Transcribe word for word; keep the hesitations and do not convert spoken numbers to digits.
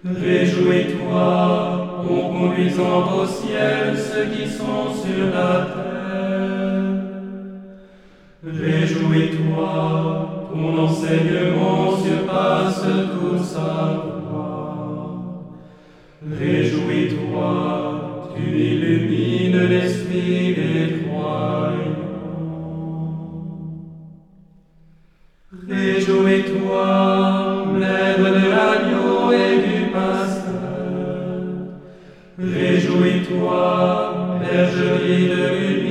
Réjouis-toi, en conduisant au ciel ceux qui sont sur la terre. Réjouis-toi, ton enseignement surpasse tout savoir. Réjouis-toi, tu illumines l'esprit des croyants. Réjouis-toi, maître de l'agneau et du pasteur. Réjouis-toi, bergerie de l'union.